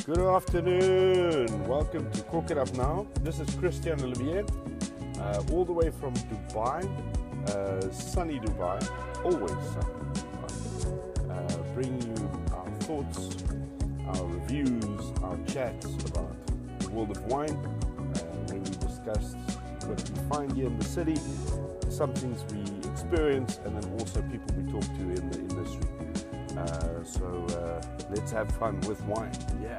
Good afternoon. Welcome to Cook It Up Now. This is Christian Olivier, all the way from Dubai, sunny Dubai, always sunny Dubai. Bringing you our thoughts, our reviews, our chats about the world of wine, where we discuss what we find here in the city, some things we experience, and then also people we talk to in the industry. So let's have fun with wine. Yeah.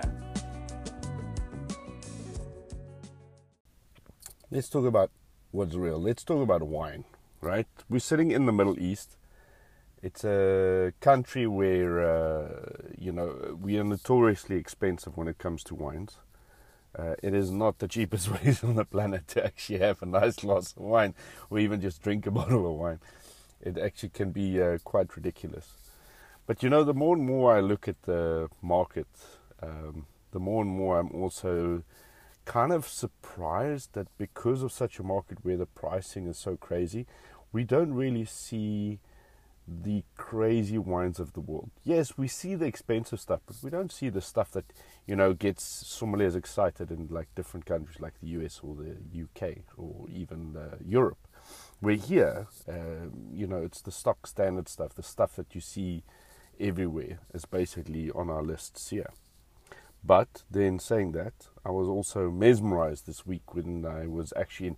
Let's talk about what's real. Let's talk about wine, right? We're sitting in the Middle East. It's a country where, we are notoriously expensive when it comes to wines. It is not the cheapest ways on the planet to actually have a nice glass of wine or even just drink a bottle of wine. It actually can be quite ridiculous. But the more and more I look at the market, the more and more I'm also kind of surprised that because of such a market where the pricing is so crazy, we don't really see the crazy wines of the world. Yes, we see the expensive stuff, but we don't see the stuff that, gets sommeliers excited in like different countries like the US or the UK or even Europe. Where here, it's the stock standard stuff, the stuff that you see everywhere is basically on our lists here. But then saying that, I was also mesmerized this week when I was actually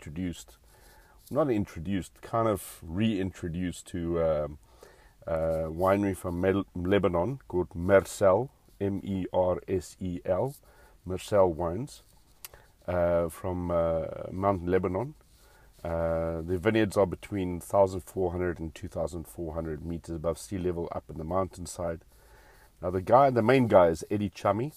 kind of reintroduced to a winery from Lebanon called Mersel, Mersel, Mersel Wines, from Mount Lebanon. The vineyards are between 1,400 and 2,400 meters above sea level up in the mountainside. Now the main guy is Eddie Chami.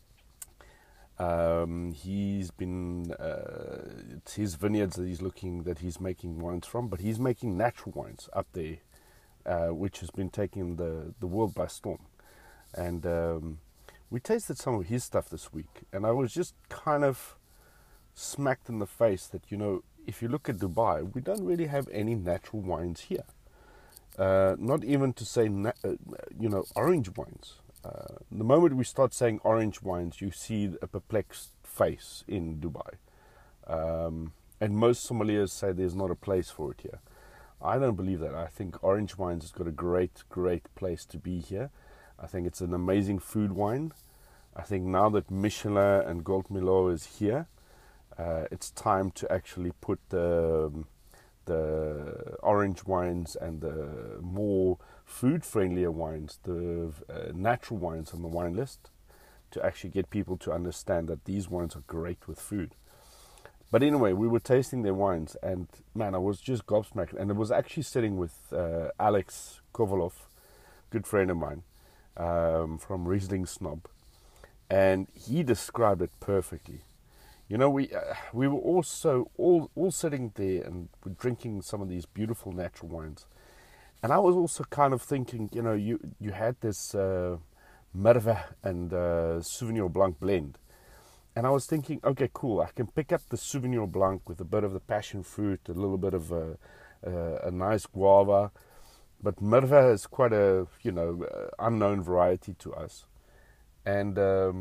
He's been, it's his vineyards that he's making wines from, but he's making natural wines up there, which has been taking the world by storm. And we tasted some of his stuff this week, and I was just kind of smacked in the face that, if you look at Dubai, we don't really have any natural wines here. Not even to say, orange wines. The moment we start saying orange wines, you see a perplexed face in Dubai. And most sommeliers say there's not a place for it here. I don't believe that. I think orange wines has got a great, great place to be here. I think it's an amazing food wine. I think now that Michelin and Gold Milo is here, it's time to actually put the orange wines and the more food-friendlier wines, the natural wines on the wine list, to actually get people to understand that these wines are great with food. But anyway, we were tasting their wines, and man, I was just gobsmacked. And I was actually sitting with Alex Kovalov, good friend of mine, from Riesling Snob, and he described it perfectly. We were also all sitting there and we're drinking some of these beautiful natural wines. And I was also kind of thinking, you had this Merve and Sauvignon Blanc blend. And I was thinking, okay, cool, I can pick up the Sauvignon Blanc with a bit of the passion fruit, a little bit of a nice guava. But Merve is quite a, unknown variety to us. And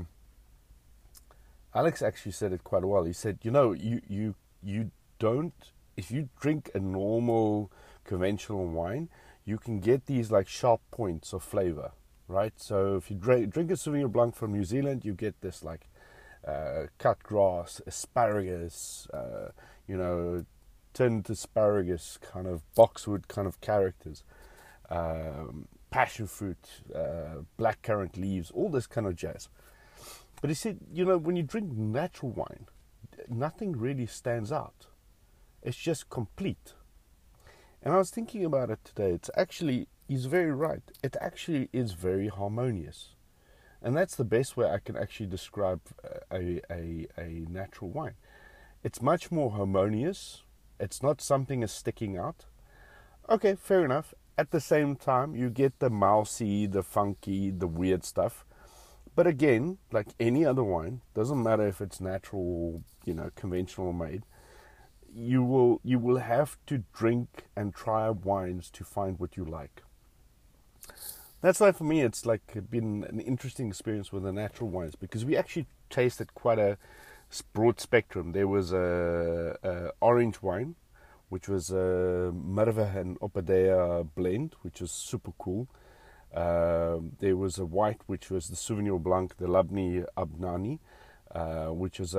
Alex actually said it quite well. He said, you don't, if you drink a normal conventional wine, you can get these like sharp points of flavor, right? So if you drink a Sauvignon Blanc from New Zealand, you get this like cut grass, asparagus, tinned asparagus, kind of boxwood kind of characters, passion fruit, blackcurrant leaves, all this kind of jazz. But he said, when you drink natural wine, nothing really stands out. It's just complete. And I was thinking about it today. He's very right. It actually is very harmonious. And that's the best way I can actually describe a natural wine. It's much more harmonious. It's not something that's sticking out. Okay, fair enough. At the same time, you get the mousy, the funky, the weird stuff. But again, like any other wine, doesn't matter if it's natural or, conventional made, you will have to drink and try wines to find what you like. That's why for me it's like been an interesting experience with the natural wines, because we actually tasted quite a broad spectrum. There was a orange wine, which was a Merwe and Opadea blend, which was super cool. There was a white, which was the Sauvignon Blanc, the Labni Abnani, which was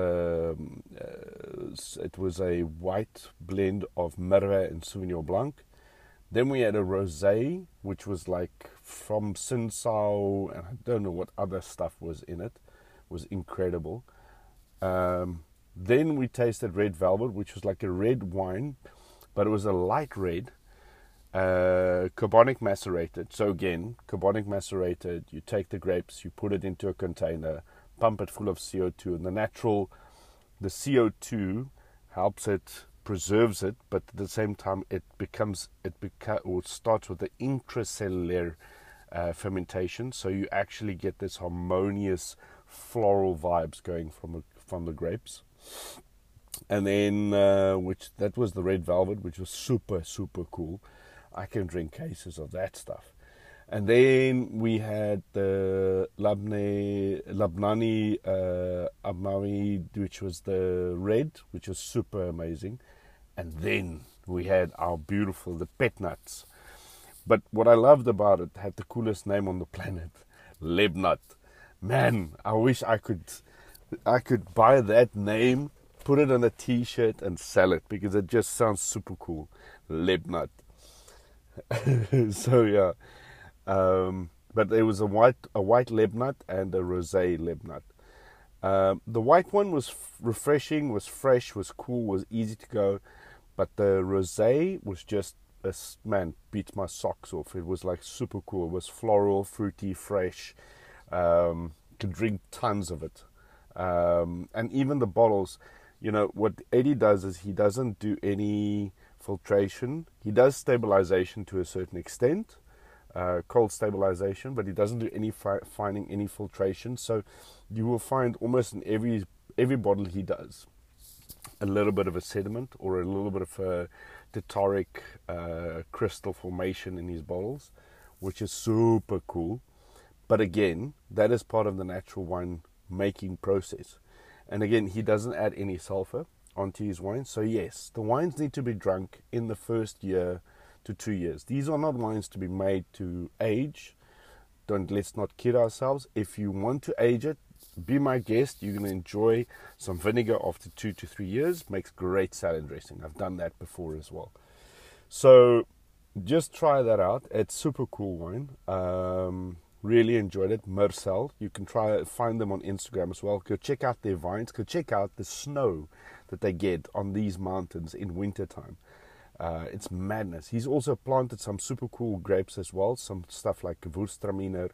it was a white blend of Merwe and Sauvignon Blanc. Then we had a rosé, which was like from Sinsau, and I don't know what other stuff was in it. It was incredible. Then we tasted red velvet, which was like a red wine, but it was a light red, carbonic macerated. So again, carbonic macerated, you take the grapes, you put it into a container, pump it full of CO2, and the CO2 helps it, preserves it, but at the same time it starts with the intracellular fermentation, so you actually get this harmonious floral vibes going from the grapes. And then that was the red velvet, which was super cool. I can drink cases of that stuff. And then we had the Labnani Abmawi, which was the red, which was super amazing. And then we had our beautiful, the pet nuts. But what I loved about it, had the coolest name on the planet, Lebnat. Man, I wish I could buy that name, put it on a t-shirt and sell it, because it just sounds super cool. Lebnat. So yeah. But there was a white Lebnat and a rosé Lebnat. The white one was refreshing, was fresh, was cool, was easy to go. But the rosé was just, beat my socks off. It was like super cool. It was floral, fruity, fresh. Could drink tons of it. And even the bottles, what Eddie does is he doesn't do any filtration. He does stabilization to a certain extent, cold stabilization, but he doesn't do any finding any filtration. So you will find almost in every bottle he does a little bit of a sediment or a little bit of a Titaric crystal formation in his bottles, which is super cool. But again, that is part of the natural wine making process. And again, he doesn't add any sulfur onto his wines. So yes, the wines need to be drunk in the first year to 2 years. These are not wines to be made to age. Let's not kid ourselves. If you want to age it, be my guest. You're going to enjoy some vinegar after 2 to 3 years. Makes great salad dressing. I've done that before as well. So just try that out. It's super cool wine. Really enjoyed it. Mercel. You can find them on Instagram as well. Go check out their vines. Go check out the snow that they get on these mountains in wintertime. It's madness. He's also planted some super cool grapes as well. Some stuff like Gewürztraminer,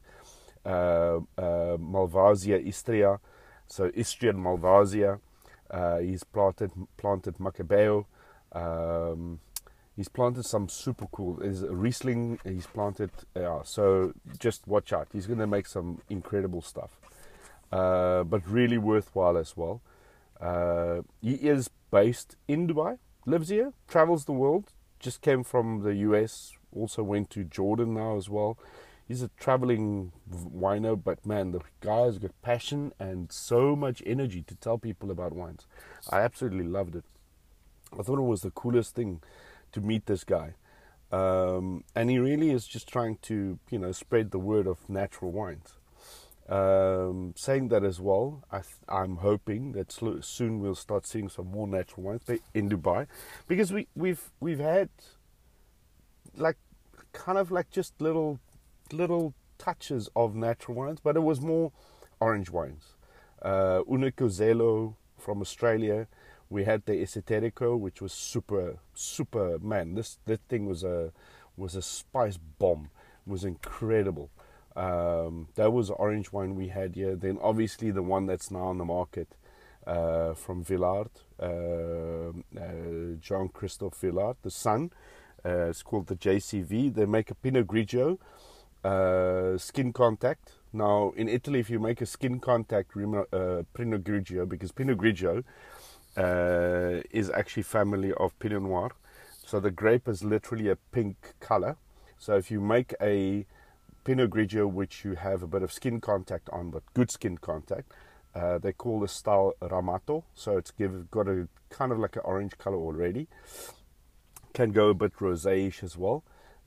Malvasia Istria, so Istrian Malvasia. He's planted Macabeo. He's planted some super cool. There's a Riesling. He's planted. So just watch out. He's going to make some incredible stuff, but really worthwhile as well. He is based in Dubai. Lives here, travels the world, just came from the US, also went to Jordan now as well. He's a traveling wino, but man, the guy has got passion and so much energy to tell people about wines. I absolutely loved it. I thought it was the coolest thing to meet this guy. And he really is just trying to, spread the word of natural wines. Saying that as well, I'm hoping that soon we'll start seeing some more natural wines in Dubai, because we've had just little touches of natural wines, but it was more orange wines. Unico Zelo from Australia. We had the Esoterico, which was super. Man, that thing was a spice bomb. It was incredible. That was the orange wine we had here. Then obviously the one that's now on the market from Villard, Jean-Christophe Villard, the son. It's called the JCV. They make a Pinot Grigio, skin contact. Now in Italy, if you make a skin contact Pinot Grigio, because Pinot Grigio is actually family of Pinot Noir, so the grape is literally a pink color. So if you make a Pinot Grigio, which you have a bit of skin contact on, but good skin contact. They call the style Ramato, so it's got a kind of like an orange color already. Can go a bit rosé-ish as well.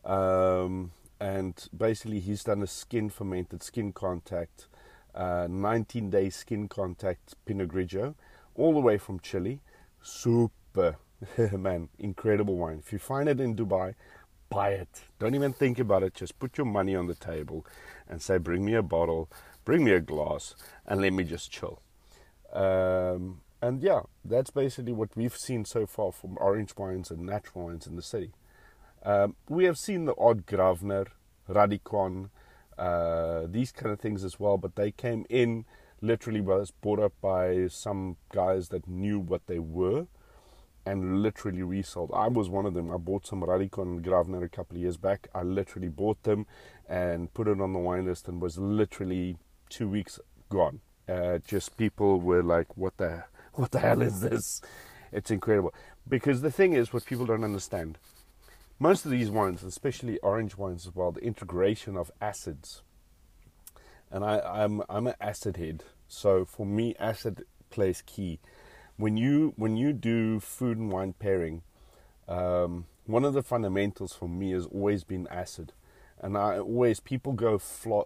And basically he's done a skin fermented, skin contact, 19-day skin contact Pinot Grigio, all the way from Chile. Super, man, incredible wine. If you find it in Dubai, buy it. Don't even think about it. Just put your money on the table and say, bring me a bottle, bring me a glass, and let me just chill. And yeah, that's basically what we've seen so far from orange wines and natural wines in the city. We have seen the odd Gravner, Radicon, these kind of things as well, but they came in, literally was bought up by some guys that knew what they were and literally resold. I was one of them. I bought some Radicon Gravner a couple of years back. I literally bought them and put it on the wine list and was literally 2 weeks gone. Just people were like, what the hell is this? It's incredible. Because the thing is, what people don't understand, most of these wines, especially orange wines as well, the integration of acids. And I'm an acid head, so for me, acid plays key. When you do food and wine pairing, one of the fundamentals for me has always been acid. And people go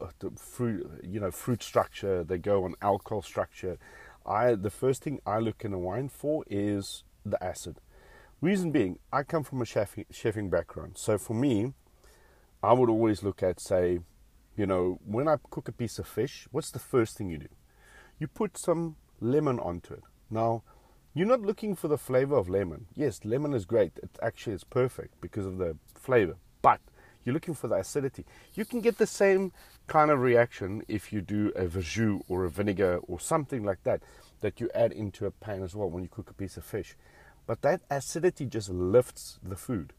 fruit structure, they go on alcohol structure. The first thing I look in a wine for is the acid. Reason being, I come from a chefing background. So for me, I would always look at, say, when I cook a piece of fish, what's the first thing you do? You put some lemon onto it. Now, you're not looking for the flavor of lemon. Yes, lemon is great. It's perfect because of the flavor. But you're looking for the acidity. You can get the same kind of reaction if you do a verjus or a vinegar or something like that you add into a pan as well when you cook a piece of fish. But that acidity just lifts the food.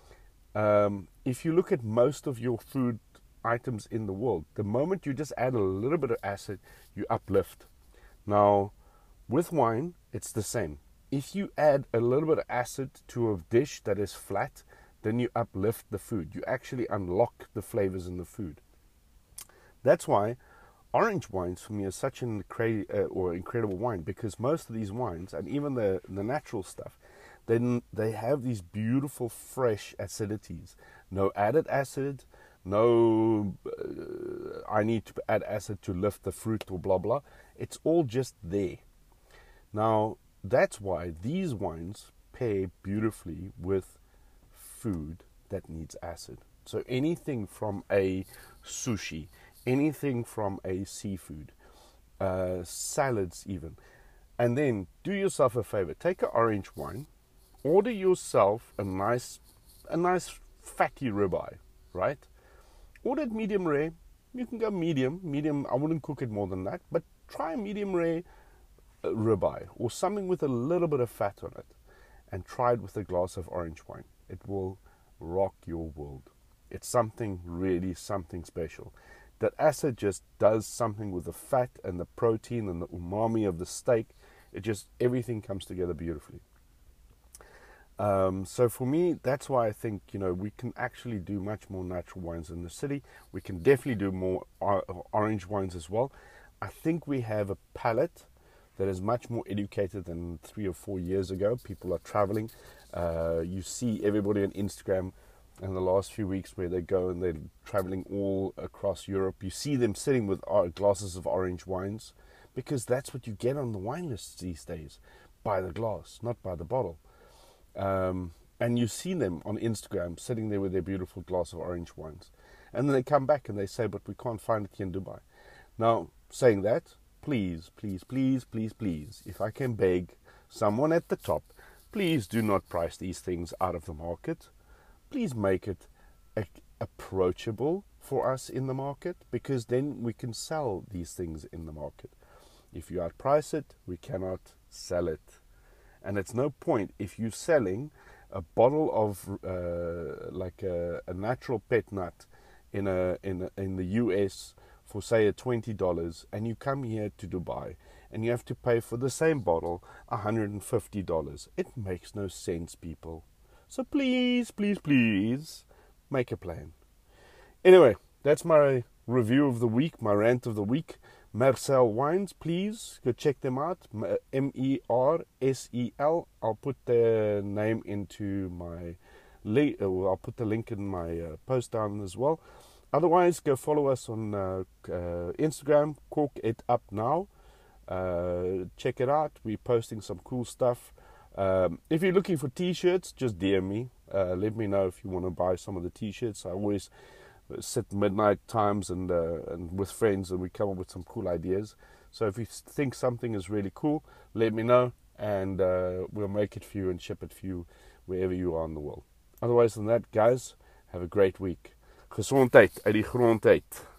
If you look at most of your food items in the world, the moment you just add a little bit of acid, you uplift. Now, with wine, it's the same. If you add a little bit of acid to a dish that is flat, then you uplift the food. You actually unlock the flavors in the food. That's why orange wines for me is such an incredible wine, because most of these wines, and even the natural stuff, then they have these beautiful fresh acidities. No added acid, no I need to add acid to lift the fruit or blah blah. It's all just there. Now that's why these wines pair beautifully with food that needs acid. So anything from a sushi, anything from a seafood, salads even. And then do yourself a favor, take an orange wine, order yourself a nice fatty ribeye, right? Order it medium rare. You can go medium. I wouldn't cook it more than that, but try a medium rare ribeye or something with a little bit of fat on it, and try it with a glass of orange wine. It will rock your world. It's something special. That acid just does something with the fat and the protein and the umami of the steak. Everything comes together beautifully. So for me, that's why I think, we can actually do much more natural wines in the city. We can definitely do more orange wines as well. I think we have a palate that is much more educated than 3 or 4 years ago. People are traveling. You see everybody on Instagram in the last few weeks where they go and they're traveling all across Europe. You see them sitting with glasses of orange wines, because that's what you get on the wine lists these days, by the glass, not by the bottle. And you see them on Instagram sitting there with their beautiful glass of orange wines. And then they come back and they say, but we can't find it here in Dubai. Now, saying that, please, if I can beg someone at the top, please do not price these things out of the market. Please make it approachable for us in the market, because then we can sell these things in the market. If you outprice it, we cannot sell it. And it's no point if you're selling a bottle of a natural pet nut in the US for say $20, and you come here to Dubai and you have to pay for the same bottle $150. It makes no sense, people. So please make a plan. Anyway, that's my review of the week, my rant of the week. Mersel Wines, please go check them out. Mersel. I'll put their name into my link. I'll put the link in my post down as well. Otherwise, go follow us on Instagram. Cork It Up Now. Check it out. We're posting some cool stuff. If you're looking for t-shirts, just DM me. Let me know if you want to buy some of the t-shirts. I always sit midnight times and with friends, and we come up with some cool ideas. So if you think something is really cool, let me know, and we'll make it for you and ship it for you wherever you are in the world. Otherwise than that, guys, have a great week. Gesondheid uit die grond uit.